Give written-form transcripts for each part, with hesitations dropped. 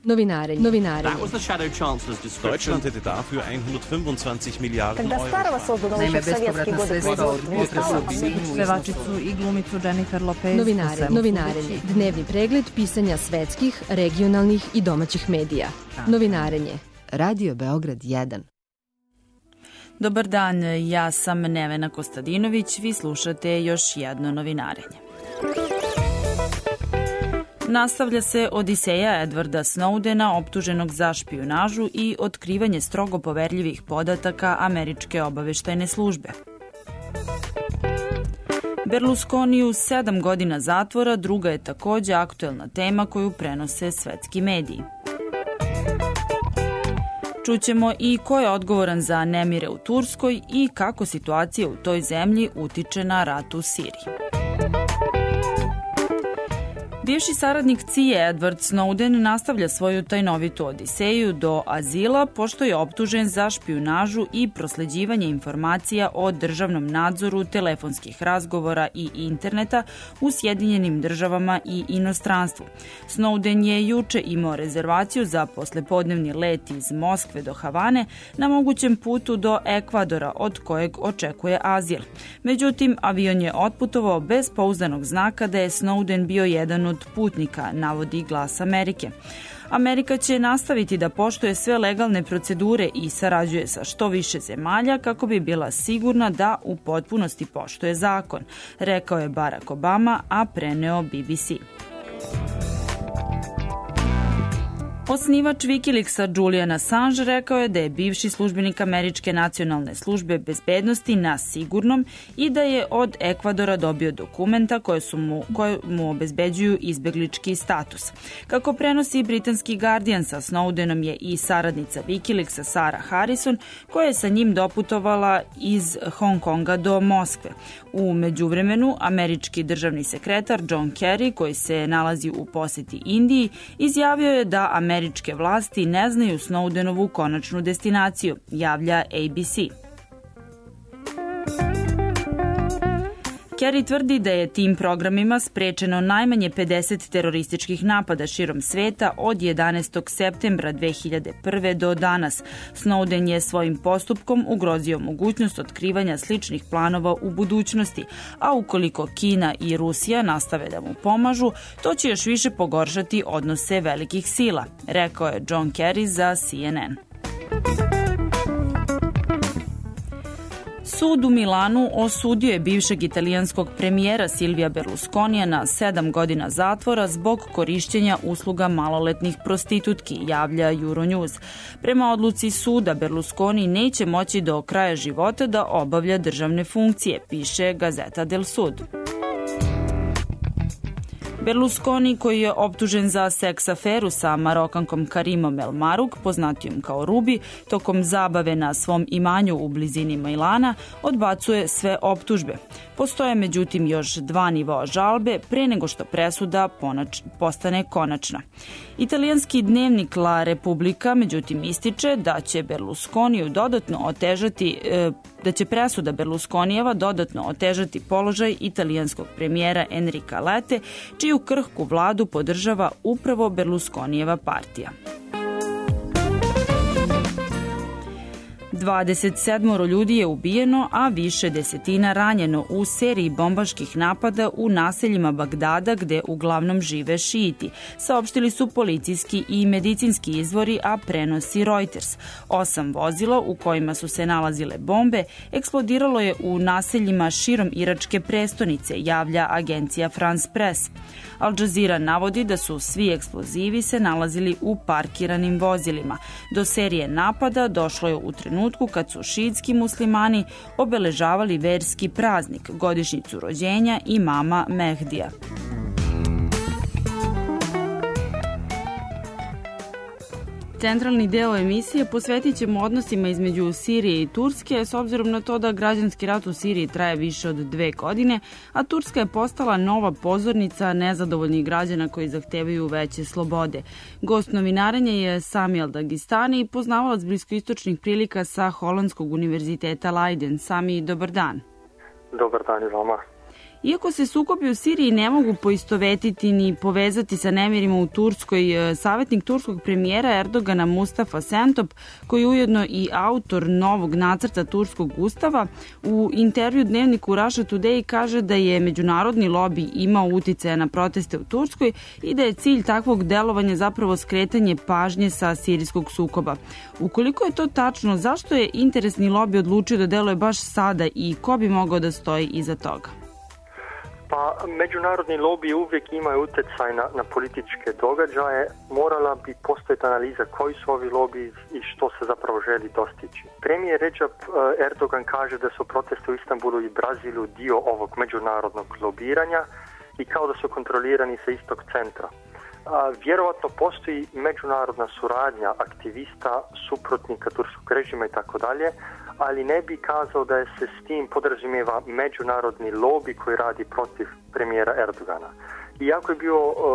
Novinarenje. Deutschland hätte dafür 125 Milijarden Euro. Naime, bespovratna sredstva od pevačicu i glumicu Jennifer Lopez. Novinarenje. Dnevni pregled pisanja svetskih, regionalnih i domaćih medija. Novinarenje. Radio Beograd 1. Dobar dan, ja sam Nevena Kostadinović, vi slušate još jedno novinarenje. Nastavlja se odiseja Edwarda Snowdena, optuženog za špijunažu i otkrivanje strogo poverljivih podataka američke obaveštajne službe. Berlusconiju 7 godina zatvora druga je takođe aktuelna tema koju prenose svetski mediji. Čućemo i ko je odgovoran za nemire u Turskoj i kako situacija u toj zemlji utiče na rat u Siriji. Bivši saradnik CIA Edward Snowden nastavlja svoju tajnovitu odiseju do azila pošto je optužen za špijunažu i prosleđivanje informacija o državnom nadzoru telefonskih razgovora i interneta u Sjedinjenim državama i inostranstvu. Snowden je juče imao rezervaciju za poslepodnevni let iz Moskve do Havane na mogućem putu do Ekvadora od kojeg očekuje azil. Međutim, avion je otputovao bez pouzdanog znaka da je Snowden bio jedan od putnika, navodi Glas Amerike. Amerika će nastaviti da poštuje sve legalne procedure i sarađuje sa što više zemalja kako bi bila sigurna da u potpunosti poštuje zakon, rekao je Barack Obama, a preneo BBC. Osnivač Wikileaksa Julian Assange rekao je da je bivši službenik Američke nacionalne službe bezbednosti na sigurnom i da je od Ekvadora dobio dokumenta koje mu obezbeđuju izbeglički status. Kako prenosi britanski Guardian, sa Snowdenom je i saradnica Wikileaksa Sarah Harrison, koja je sa njim doputovala iz Hong Konga do Moskve. U međuvremenu, američki državni sekretar John Kerry, koji se nalazi u poseti Indiji, izjavio je da američke vlasti ne znaju Snowdenovu konačnu destinaciju, javlja ABC. Kerry tvrdi da je tim programima sprečeno najmanje 50 terorističkih napada širom sveta od 11. septembra 2001. do danas. Snowden je svojim postupkom ugrozio mogućnost otkrivanja sličnih planova u budućnosti, a ukoliko Kina i Rusija nastave da mu pomažu, to će još više pogoršati odnose velikih sila, rekao je John Kerry za CNN. Sud u Milanu osudio je bivšeg italijanskog premijera Silvija Berlusconija na 7 godina zatvora zbog korišćenja usluga maloletnih prostitutki, javlja Euronews. Prema odluci suda, Berlusconi neće moći do kraja života da obavlja državne funkcije, piše Gazeta del Sud. Berlusconi, koji je optužen za seks aferu sa Marokankom Karimom El Maruk, poznatijom kao Rubi, tokom zabave na svom imanju u blizini Milana, odbacuje sve optužbe. Postoje međutim još 2 nivoa žalbe pre nego što presuda postane konačna. Italijanski dnevnik La Repubblica međutim ističe da će presuda Berlusconijeva dodatno otežati položaj italijanskog premijera Enrika Lette, čiju krhku vladu podržava upravo Berlusconijeva partija. 27 ljudi je ubijeno, a više desetina ranjeno u seriji bombaških napada u naseljima Bagdada gde uglavnom žive šiiti, saopštili su policijski i medicinski izvori, a prenosi Reuters. 8 vozila u kojima su se nalazile bombe eksplodiralo je u naseljima širom iračke prestonice, javlja agencija France Press. Al Jazeera navodi da su svi eksplozivi se nalazili u parkiranim vozilima. Do serije napada došlo je u trenutku kad su šiitski muslimani obeležavali verski praznik, godišnjicu rođenja imama Mehdija. Centralni deo emisije posvetit ćemo odnosima između Sirije i Turske, s obzirom na to da građanski rat u Siriji traje više od 2 godine, a Turska je postala nova pozornica nezadovoljnih građana koji zahtevaju veće slobode. Gost novinarenja je Sami Al-Dagistani, poznavalac bliskoistočnih prilika sa Holandskog univerziteta Leiden. Sami, dobar dan. Dobar dan i vama. Iako se sukobi u Siriji ne mogu poistovetiti ni povezati sa nemirima u Turskoj, savjetnik turskog premijera Erdogana Mustafa Sentop, koji je ujedno i autor novog nacrta turskog ustava, u intervju dnevniku Russia Today kaže da je međunarodni lobi imao uticaja na proteste u Turskoj i da je cilj takvog delovanja zapravo skretanje pažnje sa sirijskog sukoba. Ukoliko je to tačno, zašto je interesni lobi odlučio da deluje baš sada i ko bi mogao da stoji iza toga? Pa, međunarodni lobiji uvijek imaju utjecaj na političke događaje. Morala bi postojati analiza koji su ovi lobiji i što se zapravo želi dostići. Premijer Recep Erdogan kaže da su proteste u Istanbulu i Brazilu dio ovog međunarodnog lobiranja i kao da su kontrolirani sa istog centra. Vjerovatno postoji međunarodna suradnja aktivista, suprotnika turskog režima i tako dalje, ali ne bi kazao da se s tim podrazumijeva međunarodni lobi koji radi protiv premijera Erdogana. Iako je bio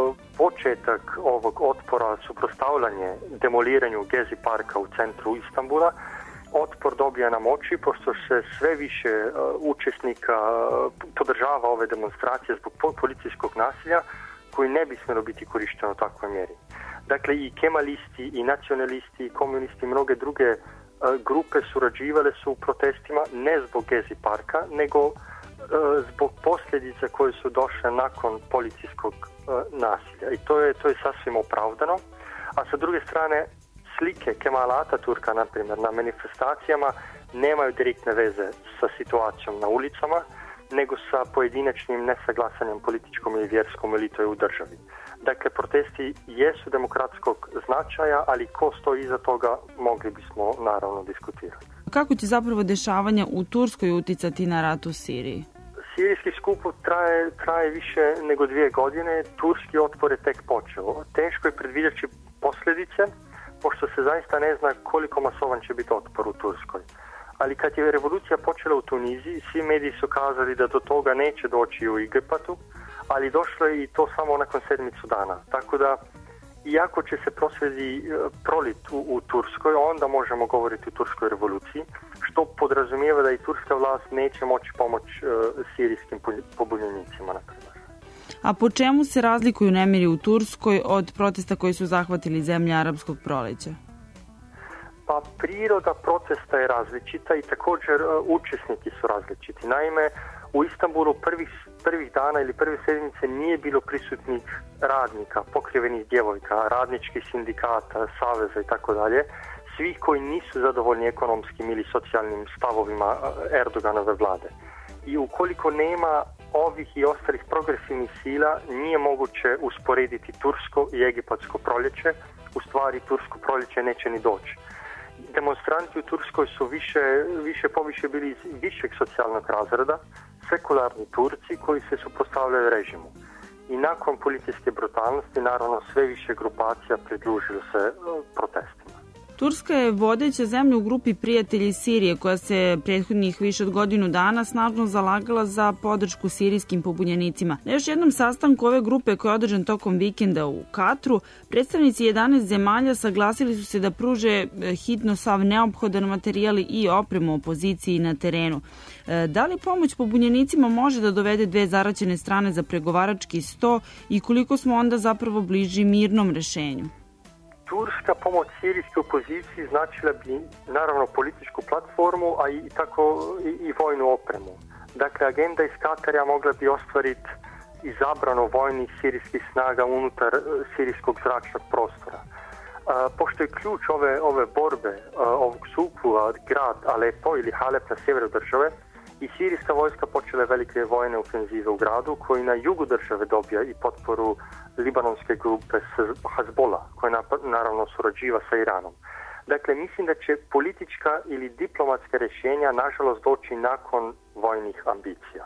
početak ovog otpora suprotstavljanje demoliranju Gezi parka u centru Istanbula, otpor dobija na moći pošto se sve više učesnika podržava ove demonstracije zbog policijskog nasilja koji ne bi smjelo biti korišteno u takvoj mjeri. Dakle, i kemalisti, i nacionalisti, i komunisti, i mnoge druge grupe surađivale su u protestima ne zbog Gezi parka, nego zbog posljedica koje su došle nakon policijskog nasilja. I to je sasvim opravdano. A sa druge strane, slike Kemala Ataturka, na primjer, na manifestacijama nemaju direktne veze sa situacijom na ulicama, nego sa pojedinačnim nesaglasanjem političkom ili vjerskom elitoj u državi. Dakle, protesti jesu demokratskog značaja, ali ko stoji iza toga mogli bismo naravno diskutirati. Kako će zapravo dešavanja u Turskoj uticati na rat u Siriji? Sirijski skup traje više nego 2 godine, turski otpor je tek počeo. Teško je predvidjeti posljedice, pošto se zaista ne zna koliko masovan će biti otpor u Turskoj. Ali kad je revolucija počela u Tuniziji, svi mediji su kazali da do toga neće doći u Egipatu, ali došlo je i to samo nakon 7 dana. Tako da, iako će se prosvjedi prolit u Turskoj, onda možemo govoriti o turskoj revoluciji, što podrazumijeva da i turska vlast neće moći pomoći sirijskim pobunjenicima, na primjer. A po čemu se razlikuju nemiri u Turskoj od protesta koji su zahvatili zemlje arapskog proleća? Pa priroda protesta je različita i također učesnici su različiti. Naime, u Istanbulu prvih dana ili prve sedmice nije bilo prisutnih radnika, pokrivenih djevojka, radničkih sindikata, saveza i tako dalje, svih koji nisu zadovoljni ekonomskim ili socijalnim stavovima Erdoganove vlade. I ukoliko nema ovih i ostalih progresivnih sila, nije moguće usporediti tursko i egipatsko proljeće. U stvari, tursko proljeće neće ni doći. Demonstranti u Turskoj su poviše bili iz višeg socijalnog razreda, sekularni Turci koji se suprotstavljaju režimu. I nakon policijske brutalnosti, naravno, sve više grupacija pridružilo se protestima. Turska je vodeća zemlja u grupi prijatelji Sirije koja se prethodnih više od godinu dana snažno zalagala za podršku sirijskim pobunjenicima. Na još jednom sastanku ove grupe koji je održan tokom vikenda u Katru, predstavnici 11 zemalja saglasili su se da pruže hitno sav neophodan materijal i opremu opoziciji na terenu. Da li pomoć pobunjenicima može da dovede dve zaraćene strane za pregovarački sto i koliko smo onda zapravo bliži mirnom rešenju? Turska pomoć sirijskoj opoziciji značila bi naravno političku platformu, a i vojnu opremu. Dakle, agenda iz Katarja mogla bi ostvariti izabrano vojnih sirijskih snaga unutar sirijskog zračnog prostora. Pošto je ključ ove borbe, ovog sukoba, grad Alepo ili Halep na sjeveru države, i sirijska vojska počela velike vojne ofenzive u gradu koji na jugu države dobija i potporu libanonske grupe Hezbollah, koja naravno surađiva sa Iranom. Dakle, mislim da će politička ili diplomatska rješenja nažalost doći nakon vojnih ambicija.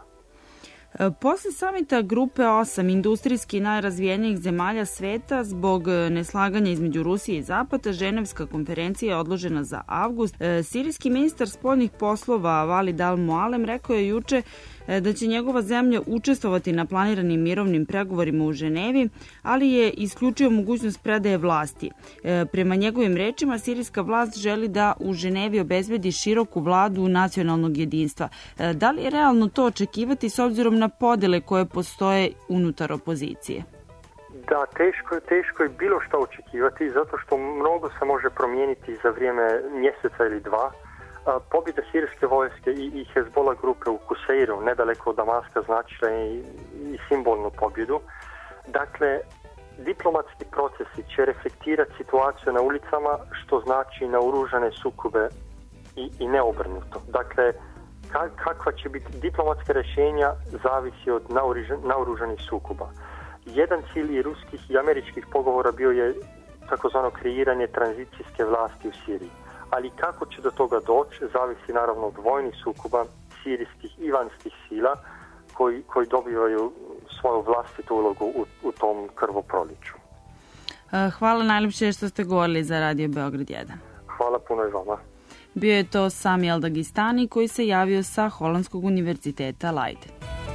Posle samita grupe 8 industrijski najrazvijenijih zemalja sveta zbog neslaganja između Rusije i Zapada, Ženevska konferencija je odložena za avgust. Sirijski ministar spoljnih poslova Valid al-Mualem rekao je juče da će njegova zemlja učestvovati na planiranim mirovnim pregovorima u Ženevi, ali je isključio mogućnost predaje vlasti. Prema njegovim rečima, sirijska vlast želi da u Ženevi obezbedi široku vladu nacionalnog jedinstva. Da li je realno to očekivati s obzirom na podele koje postoje unutar opozicije? Da, teško je bilo što očekivati, zato što mnogo se može promijeniti za vrijeme mjeseca ili dva. Pobjeda sirijske vojske i Hezbollah grupe u Kuseiru, nedaleko od Damaska, značila i simbolnu pobjedu. Dakle, diplomatski procesi će reflektirati situaciju na ulicama, što znači naoružane sukobe i neobrnuto. Dakle, kakva će biti diplomatska rješenja zavisi od naoružanih sukoba. Jedan cilj i ruskih i američkih pogovora bio je takozvano kreiranje tranzicijske vlasti u Siriji. Ali kako će do toga doći, zavisi naravno od vojnih sukoba, sirijskih i vanjskih sila koji dobivaju svoju vlastitu ulogu u tom krvoproliću. Hvala najljepše što ste govorili za Radio Beograd 1. Hvala puno i vama. Bio je to Sami El-Dagistani koji se javio sa Holandskog univerziteta Leiden.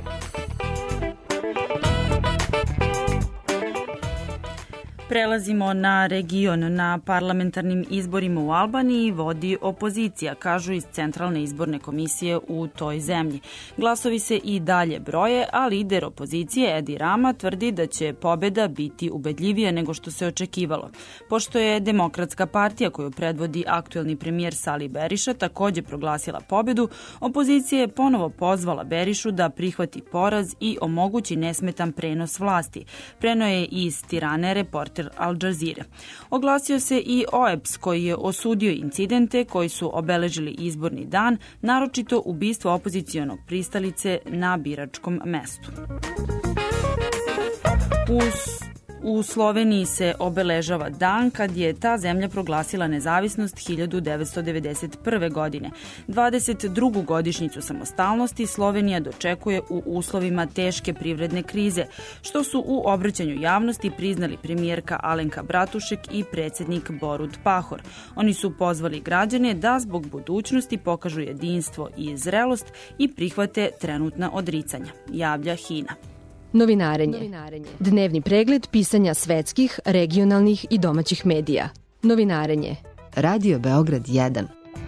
Prelazimo na region. Na parlamentarnim izborima u Albaniji vodi opozicija, kažu iz Centralne izborne komisije u toj zemlji. Glasovi se i dalje broje, a lider opozicije Edi Rama tvrdi da će pobjeda biti ubedljivija nego što se očekivalo. Pošto je Demokratska partija koju predvodi aktuelni premijer Sali Beriša također proglasila pobjedu, opozicija je ponovo pozvala Berišu da prihvati poraz i omogući nesmetan prenos vlasti. Preno je iz Tirane reporter Al Jazeera. Oglasio se i OEBS koji je osudio incidente koji su obeležili izborni dan, naročito ubistvo opozicionog pristalice na biračkom mestu. U Sloveniji se obeležava dan kad je ta zemlja proglasila nezavisnost 1991. godine. 22. godišnjicu samostalnosti Slovenija dočekuje u uslovima teške privredne krize, što su u obraćanju javnosti priznali premijerka Alenka Bratušek i predsjednik Borut Pahor. Oni su pozvali građane da zbog budućnosti pokažu jedinstvo i zrelost i prihvate trenutna odricanja, javlja HINA. Novinarenje. Dnevni pregled pisanja svetskih, regionalnih i domaćih medija. Novinarenje. Radio Beograd 1.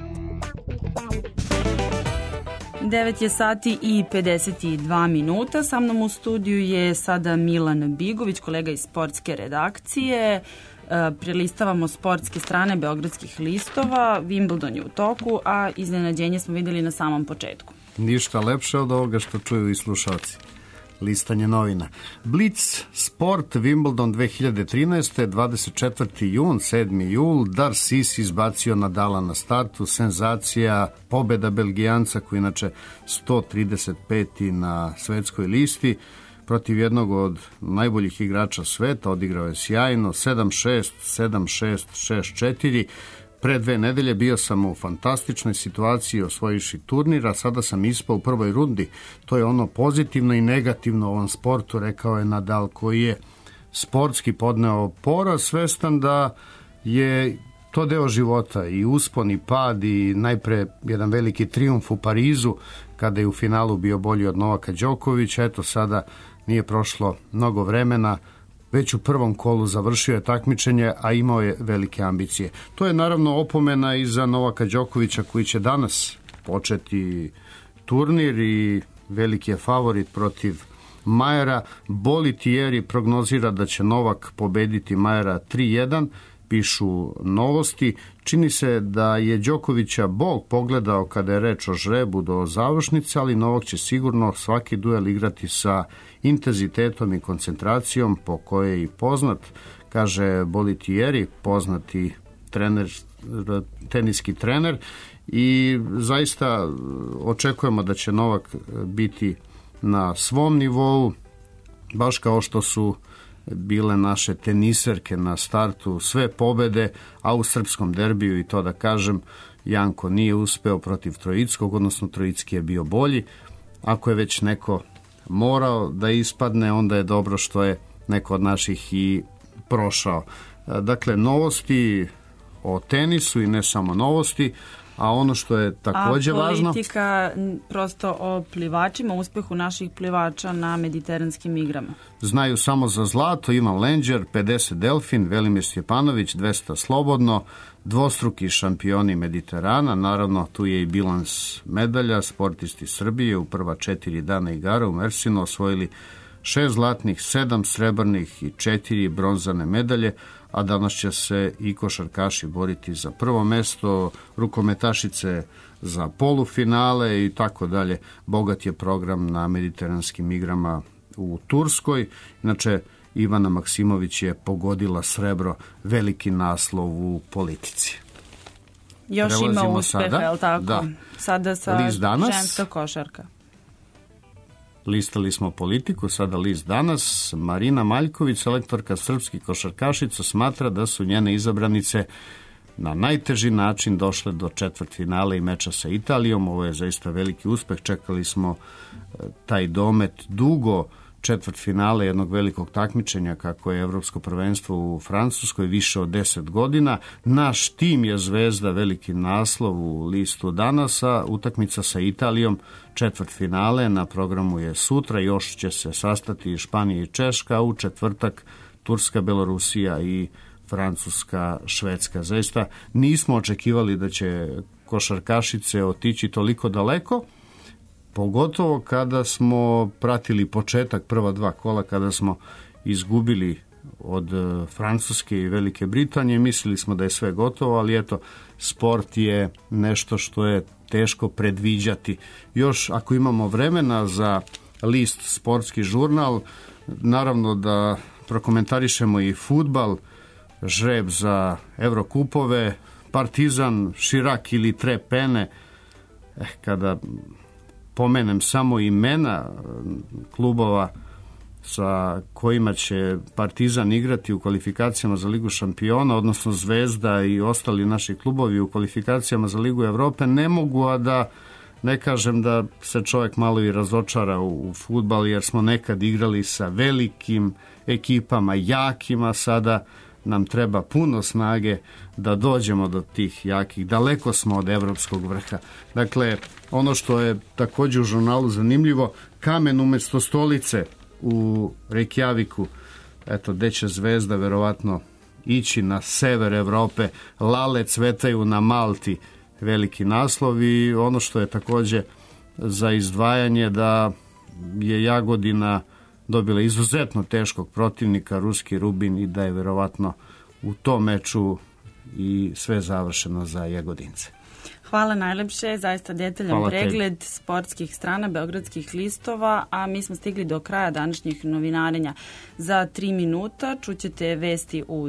9 je sati i 52 minuta. Sa mnom u studiju je sada Milan Bigović, kolega iz sportske redakcije. Prelistavamo sportske strane beogradskih listova. Wimbledon je u toku, a iznenađenje smo vidjeli na samom početku. Ništa lepše od ovoga što čuju i slušalci. Listanje novina. Blitz Sport Wimbledon 2013. 24. jun, 7. jul. Darcis izbacio Nadala na startu. Senzacija, pobjeda Belgijanca koji inače 135. na svetskoj listi protiv jednog od najboljih igrača sveta. Odigrao je sjajno 7-6, 7-6, 6-4. Pre 2 nedelje bio sam u fantastičnoj situaciji osvojiši turnir, a sada sam ispao u prvoj rundi. To je ono pozitivno i negativno u ovom sportu, rekao je Nadal, koji je sportski podneo poraz, svestan da je to deo života, i uspon i pad, i najpre jedan veliki trijumf u Parizu kada je u finalu bio bolji od Novaka Đokovića. Eto, sada nije prošlo mnogo vremena, već u prvom kolu završio je takmičenje, a imao je velike ambicije. To je naravno opomena i za Novaka Đokovića koji će danas početi turnir i veliki je favorit protiv Majera. Bolitieri prognozira da će Novak pobediti Majera 3-1, pišu Novosti. Čini se da je Đokovića Bog pogledao kada je reč o žrebu do završnice, ali Novak će sigurno svaki duel igrati sa intenzitetom i koncentracijom po kojoj je i poznat, kaže Bolitieri, poznati teniski trener, i zaista očekujemo da će Novak biti na svom nivou, baš kao što su bile naše teniserke na startu, sve pobede, a u srpskom derbiju, i to da kažem, Janko nije uspeo protiv Trojickog, odnosno Trojicki je bio bolji. Ako je već neko morao da ispadne, onda je dobro što je neko od naših i prošao. Dakle, novosti o tenisu i ne samo novosti. A ono što je takođe važno... A politika prosto o plivačima, uspehu naših plivača na mediteranskim igrama. Znaju samo za zlato Ivan Lenđer, 50 Delfin, Velimir Stjepanović, 200 slobodno, dvostruki šampioni Mediterana, naravno tu je i bilans medalja, sportisti Srbije u prva 4 dana igara u Mersinu osvojili 6 zlatnih, 7 srebrnih i 4 bronzane medalje, a danas će se i košarkaši boriti za prvo mesto, rukometašice za polufinale i tako dalje. Bogat je program na mediteranskim igrama u Turskoj. Inače, Ivana Maksimović je pogodila srebro, veliki naslov u politici. Još ima uspeha, je li tako? Da. Sada sa ženska košarka. Listali smo politiku, sada list danas. Marina Maljković, selektorka srpskih košarkašica, smatra da su njene izabranice na najteži način došle do četvrtfinale i meča sa Italijom. Ovo je zaista veliki uspeh. Čekali smo taj domet dugo, četvrtfinale jednog velikog takmičenja kako je Evropsko prvenstvo u Francuskoj, više od 10 godina. Naš tim je zvezda, veliki naslov u listu danas, a utakmica sa Italijom, četvrtfinale, na programu je sutra, još će se sastati Španija i Češka, u četvrtak Turska, Belorusija i Francuska, Švedska. Zaista nismo očekivali da će košarkašice otići toliko daleko, pogotovo kada smo pratili početak prva 2 kola, kada smo izgubili od Francuske i Velike Britanije. Mislili smo da je sve gotovo, ali eto, sport je nešto što je teško predviđati. Još ako imamo vremena za list Sportski žurnal, naravno da prokomentarišemo i fudbal, žreb za Evrokupove, Partizan, Širak ili Trepene. Kada pomenem samo imena klubova sa kojima će Partizan igrati u kvalifikacijama za Ligu šampiona, odnosno Zvezda i ostali naši klubovi u kvalifikacijama za Ligu Evrope, ne mogu a da ne kažem da se čovjek malo i razočara u fudbal, jer smo nekad igrali sa velikim ekipama, jakima, sada nam treba puno snage da dođemo do tih jakih. Daleko smo od evropskog vrha. Dakle, ono što je također u žurnalu zanimljivo, kamen umjesto stolice u Reykjaviku, eto, gde će Zvezda verovatno ići na sever Evrope, lale cvetaju na Malti, veliki naslov. I ono što je također za izdvajanje, da je Jagodina dobila izuzetno teškog protivnika, ruski Rubin, i da je verovatno u tom meču i sve završeno za Jagodince. Hvala najlepše, zaista detaljan pregled sportskih strana beogradskih listova, a mi smo stigli do kraja današnjih novinarenja. Za 3 minuta čućete vesti u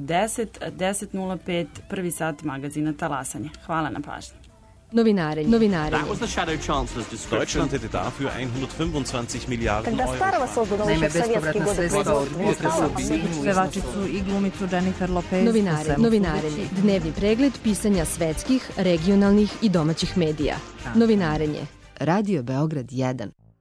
10:05, prvi sat magazina Talasanje. Hvala na pažnji. Novinarenje. That was the Shadow Chancellor's description. Deutschland hätte dafür 125 Milliarden Euro. Naime, bespovratna sredstva od pevačicu i glumicu Jennifer Lopez. Novinarenje. Dnevni pregled pisanja svetskih, regionalnih i domaćih medija. Novinarenje. Radio Beograd 1.